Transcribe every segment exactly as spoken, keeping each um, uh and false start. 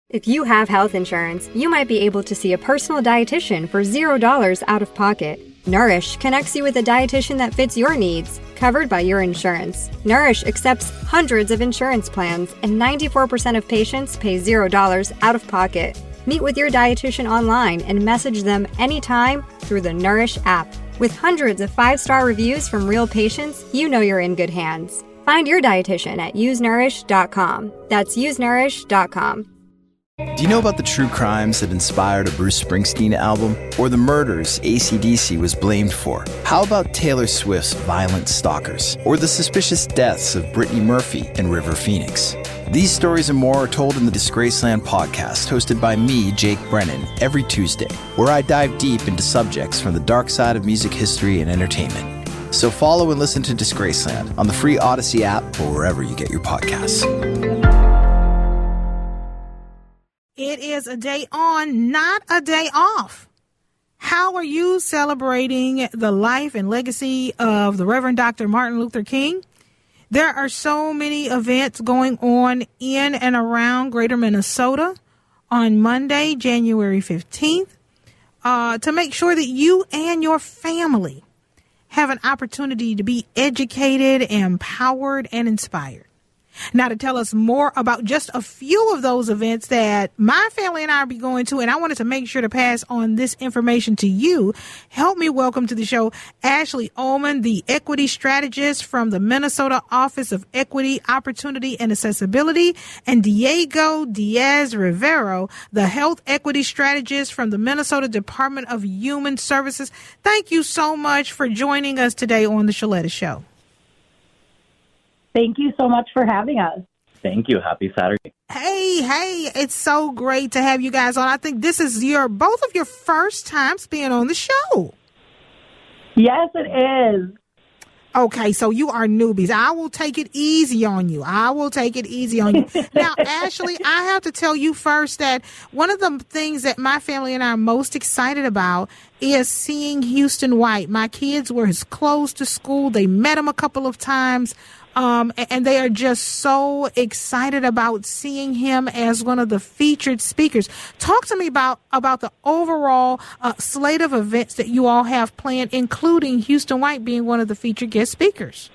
If you have health insurance, you might be able to see a personal dietitian for zero dollars out of pocket. Nourish connects you with a dietitian that fits your needs, covered by your insurance. Nourish accepts hundreds of insurance plans, and ninety-four percent of patients pay zero dollars out of pocket. Meet with your dietitian online and message them anytime through the Nourish app. With hundreds of five-star reviews from real patients, you know you're in good hands. Find your dietitian at use nourish dot com. That's use nourish dot com. Do you know about the true crimes that inspired a Bruce Springsteen album? Or the murders A C D C was blamed for? How about Taylor Swift's Violent Stalkers? Or the suspicious deaths of Brittany Murphy and River Phoenix? These stories and more are told in the Disgraceland podcast, hosted by me, Jake Brennan, every Tuesday, where I dive deep into subjects from the dark side of music history and entertainment. So follow and listen to Disgraceland on the free Odyssey app or wherever you get your podcasts. It is a day on, not a day off. How are you celebrating the life and legacy of the Reverend Doctor Martin Luther King? There are so many events going on in and around Greater Minnesota on Monday, January fifteenth, uh, to make sure that you and your family have an opportunity to be educated, empowered, and inspired. Now, to tell us more about just a few of those events that my family and I will be going to, and I wanted to make sure to pass on this information to you, help me welcome to the show Ashley Ullman, the equity strategist from the Minnesota Office of Equity, Opportunity, and Accessibility, and Diego Diaz Rivero, the health equity strategist from the Minnesota Department of Human Services. Thank you so much for joining us today on the Shaletta Show. Thank you so much for having us. Thank you. Happy Saturday. Hey, hey, it's so great to have you guys on. I think this is your both of your first times being on the show. Yes, it is. Okay, so you are newbies. I will take it easy on you. I will take it easy on you. Now, Ashley, I have to tell you first that one of the things that my family and I are most excited about is seeing Houston White. My kids were his close to school. They met him a couple of times. Um, and they are just so excited about seeing him as one of the featured speakers. Talk to me about, about the overall uh, slate of events that you all have planned, including Houston White being one of the featured guest speakers.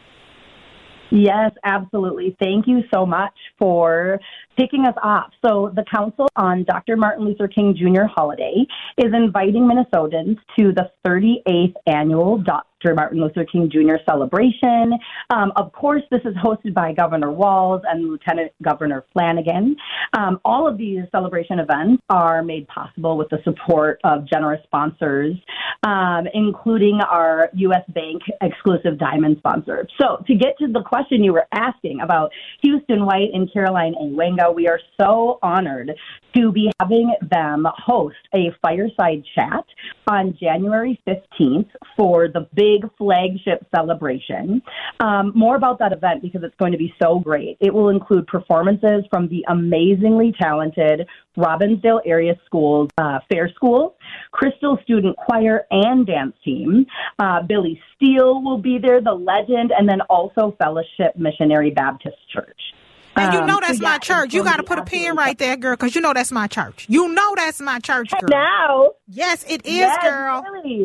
Yes, absolutely. Thank you so much for kicking us off. So the Council on Doctor Martin Luther King Junior Holiday is inviting Minnesotans to the thirty-eighth annual Doctor Martin Luther King Junior celebration. Um, of course, this is hosted by Governor Walz and Lieutenant Governor Flanagan. Um, all of these celebration events are made possible with the support of generous sponsors, um, including our U S Bank exclusive diamond sponsor. So to get to the question you were asking about Houston White and Caroline Awenga, we are so honored to be having them host a fireside chat on January fifteenth for the big flagship celebration. Um, more about that event because it's going to be so great. It will include performances from the amazingly talented Robbinsdale Area Schools uh, Fair School, Crystal Student Choir and Dance Team. Uh, Billy Steele will be there, the legend, and then also Fellowship Missionary Baptist Church. And you know that's um, so yeah, my church. You got to put a pin right there, girl, because you know that's my church. You know that's my church, girl. Now, yes, it is, yes, girl. Really.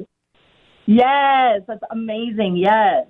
Yes, that's amazing. Yes.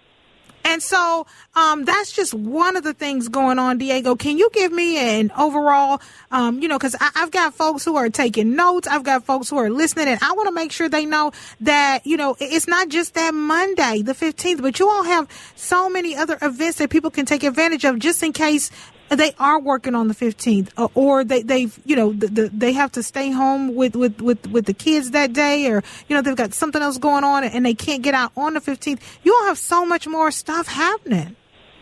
And so um, that's just one of the things going on, Diego. Can you give me an overall, um, you know, because I've got folks who are taking notes. I've got folks who are listening, and I want to make sure they know that, you know, it's not just that Monday, the fifteenth, but you all have so many other events that people can take advantage of just in case they are working on the fifteenth, or, or they, they've, you know, the, the, they have to stay home with, with, with, with the kids that day, or, you know, they've got something else going on and they can't get out on the fifteenth. You all have so much more stuff happening.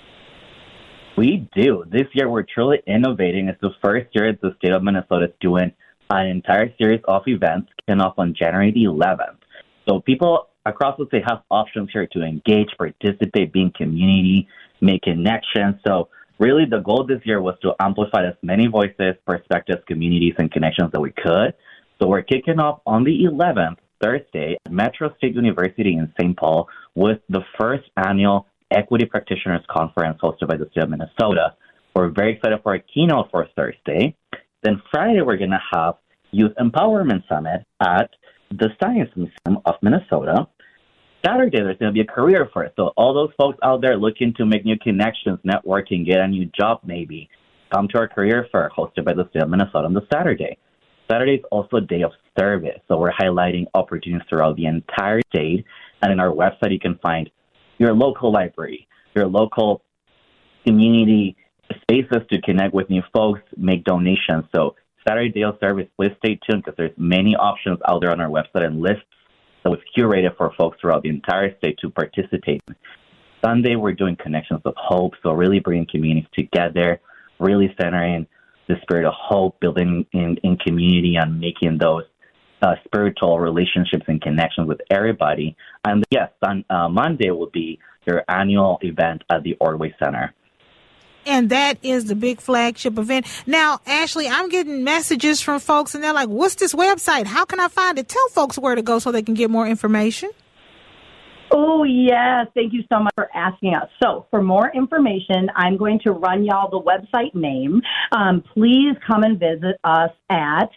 We do. This year, we're truly innovating. It's the first year the state of Minnesota is doing an entire series of events kicking off on January the eleventh. So people across the state have options here to engage, participate, be in community, make connections. So really, the goal this year was to amplify as many voices, perspectives, communities, and connections that we could. So we're kicking off on the eleventh, Thursday, at Metro State University in Saint Paul with the first annual Equity Practitioners Conference hosted by the state of Minnesota. We're very excited for our keynote for Thursday. Then Friday, we're going to have Youth Empowerment Summit at the Science Museum of Minnesota. Saturday, there's going to be a career fair. So all those folks out there looking to make new connections, networking, get a new job maybe, come to our career fair hosted by the state of Minnesota on the Saturday. Saturday is also a day of service. So we're highlighting opportunities throughout the entire state. And in our website, you can find your local library, your local community spaces to connect with new folks, make donations. So Saturday day of service, please stay tuned because there's many options out there on our website and lists. So it's curated for folks throughout the entire state to participate. Sunday, we're doing Connections of Hope, so really bringing communities together, really centering the spirit of hope, building in, in community and making those uh, spiritual relationships and connections with everybody. And yes, on uh, Monday will be your annual event at the Ordway Center. And that is the big flagship event. Now, Ashley, I'm getting messages from folks, and they're like, what's this website? How can I find it? Tell folks where to go so they can get more information. Oh, yes. Thank you so much for asking us. So for more information, I'm going to run y'all the website name. Um, please come and visit us at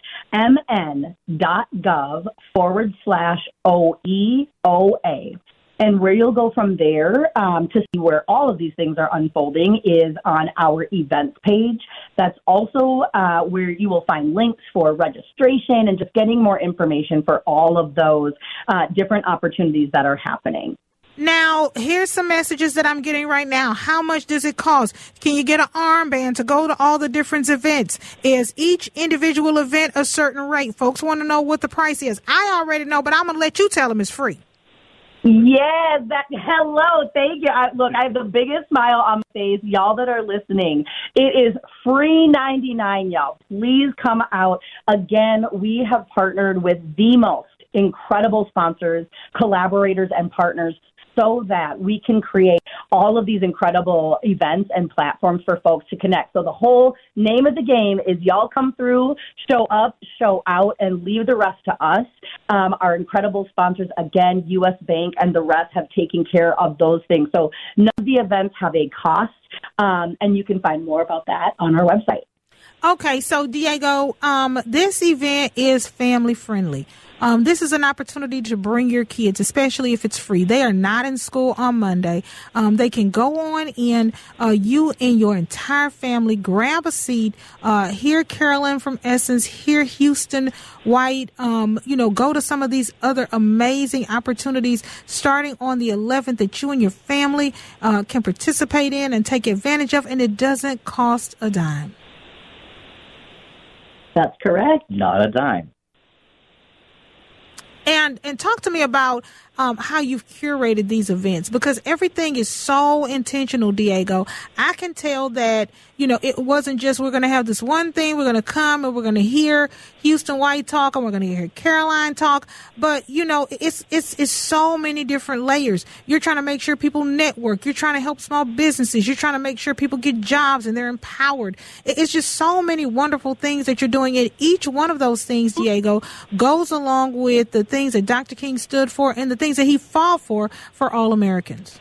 mn.gov forward slash OEOA. And where you'll go from there um, to see where all of these things are unfolding is on our events page. That's also uh, where you will find links for registration and just getting more information for all of those uh, different opportunities that are happening. Now, here's some messages that I'm getting right now. How much does it cost? Can you get an armband to go to all the different events? Is each individual event a certain rate? Folks want to know what the price is. I already know, but I'm going to let you tell them it's free. Yes, that, hello, thank you. I, look, I have the biggest smile on my face. Y'all that are listening, it is free ninety-nine, y'all. Please come out. Again, we have partnered with the most incredible sponsors, collaborators, and partners so that we can create all of these incredible events and platforms for folks to connect. So the whole name of the game is y'all come through, show up, show out, and leave the rest to us. Um, our incredible sponsors, again, U S Bank and the rest have taken care of those things. So none of the events have a cost, um, and you can find more about that on our website. Okay, so Diego, um, this event is family friendly. Um, this is an opportunity to bring your kids, especially if it's free. They are not in school on Monday. Um, they can go on in, uh, you and your entire family, grab a seat, uh, hear Carolyn from Essence, hear Houston White, um, you know, go to some of these other amazing opportunities starting on the eleventh that you and your family uh, can participate in and take advantage of, and it doesn't cost a dime. That's correct. Not a dime. And and talk to me about um, how you've curated these events, because everything is so intentional, Diego. I can tell that, you know, it wasn't just we're going to have this one thing, we're going to come and we're going to hear Houston White talk and we're going to hear Caroline talk. But, you know, it's, it's, it's so many different layers. You're trying to make sure people network. You're trying to help small businesses. You're trying to make sure people get jobs and they're empowered. It's just so many wonderful things that you're doing. And each one of those things, Diego, goes along with the things that Doctor King stood for and the things that he fought for for all Americans.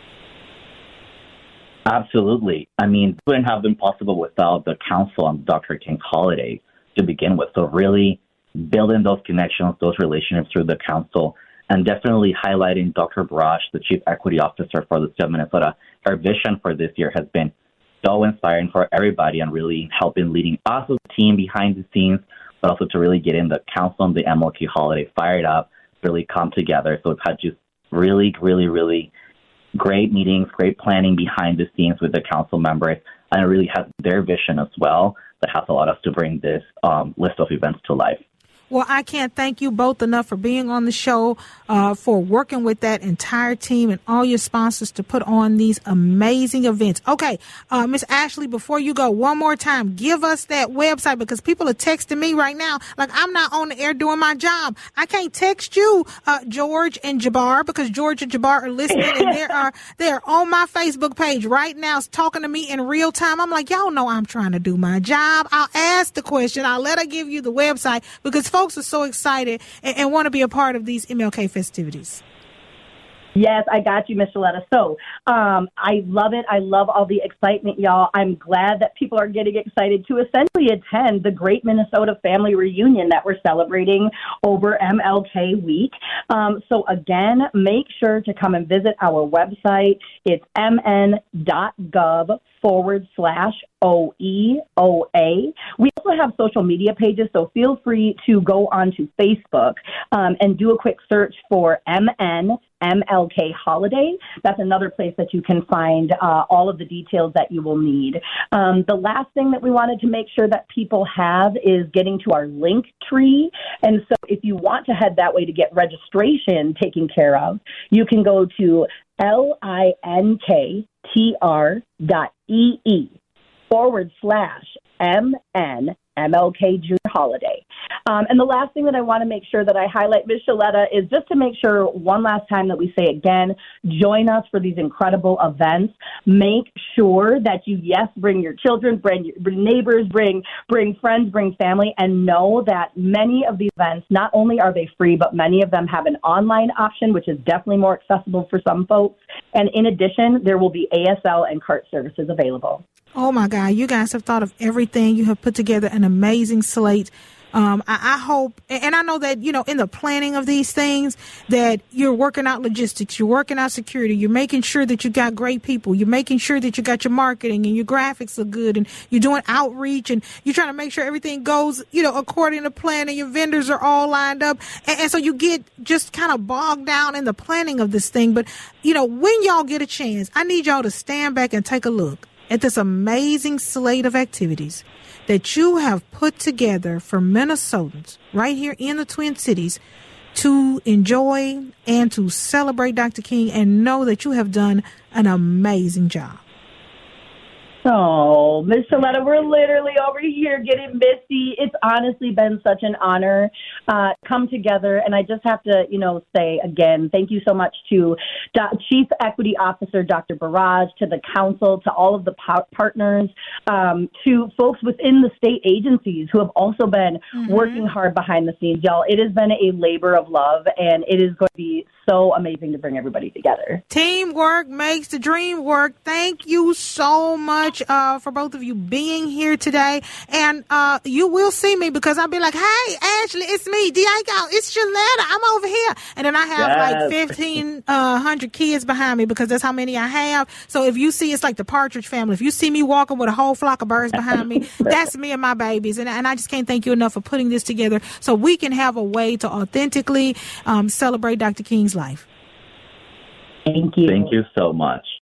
Absolutely. I mean, it wouldn't have been possible without the Council on Doctor King's holiday to begin with. So really building those connections, those relationships through the Council, and definitely highlighting Doctor Brosh, the Chief Equity Officer for the state of Minnesota. Her vision for this year has been so inspiring for everybody and really helping leading us as a team behind the scenes, but also to really get in the Council on the M L K holiday fired up, really come together. So we've had just really, really, really great meetings, great planning behind the scenes with the council members, and it really has their vision as well that has allowed us to bring this um, list of events to life. Well, I can't thank you both enough for being on the show, uh, for working with that entire team and all your sponsors to put on these amazing events. Okay, uh, Miss Ashley, before you go, one more time, give us that website, because people are texting me right now like I'm not on the air doing my job. I can't text you, uh, George and Jabbar, because George and Jabbar are listening and they are they are on my Facebook page right now talking to me in real time. I'm like, y'all know I'm trying to do my job. I'll ask the question. I'll let her give you the website, because folks are so excited and, and want to be a part of these M L K festivities. Yes, I got you, Miz Shaletta. So um, I love it. I love all the excitement, y'all. I'm glad that people are getting excited to essentially attend the Great Minnesota Family Reunion that we're celebrating over M L K Week. Um, so again, make sure to come and visit our website. It's mn.gov forward slash O E O A. We also have social media pages, so feel free to go onto Facebook um, and do a quick search for M N M L K Holiday. That's another place that you can find uh, all of the details that you will need. Um, the last thing that we wanted to make sure that people have is getting to our link tree. And so if you want to head that way to get registration taken care of, you can go to linktr dot ee forward slash mn M L K Junior Holiday. Um, and the last thing that I want to make sure that I highlight, Miz Shaletta, is just to make sure one last time that we say again, join us for these incredible events. Make sure that you, yes, bring your children, bring your bring neighbors, bring bring friends, bring family, and know that many of these events, not only are they free, but many of them have an online option, which is definitely more accessible for some folks. And in addition, there will be A S L and cart services available. Oh, my God. You guys have thought of everything. You have put together an amazing slate. Um, I, I hope, and I know that, you know, in the planning of these things, that you're working out logistics, you're working out security, you're making sure that you got great people, you're making sure that you got your marketing and your graphics look good, and you're doing outreach, and you're trying to make sure everything goes, you know, according to plan, and your vendors are all lined up. And, and so you get just kind of bogged down in the planning of this thing. But, you know, when y'all get a chance, I need y'all to stand back and take a look at this amazing slate of activities that you have put together for Minnesotans right here in the Twin Cities to enjoy and to celebrate Doctor King, and know that you have done an amazing job. Oh, Miz Shaletta, we're literally over here getting misty. It's honestly been such an honor uh, come together. And I just have to, you know, say again, thank you so much to Do- Chief Equity Officer Doctor Barrage, to the council, to all of the po- partners, um, to folks within the state agencies who have also been mm-hmm. working hard behind the scenes. Y'all, it has been a labor of love, and it is going to be so amazing to bring everybody together. Teamwork makes the dream work. Thank you so much uh, for both of you being here today. And uh, you will see me, because I'll be like, hey, Ashley, it's me, Diego, it's Shaletta, I'm over here. And then I have yes. like fifteen hundred kids behind me, because that's how many I have. So if you see, it's like the Partridge Family. If you see me walking with a whole flock of birds behind me, that's me and my babies. And, and I just can't thank you enough for putting this together so we can have a way to authentically um, celebrate Doctor King's life. Thank you. Thank you so much.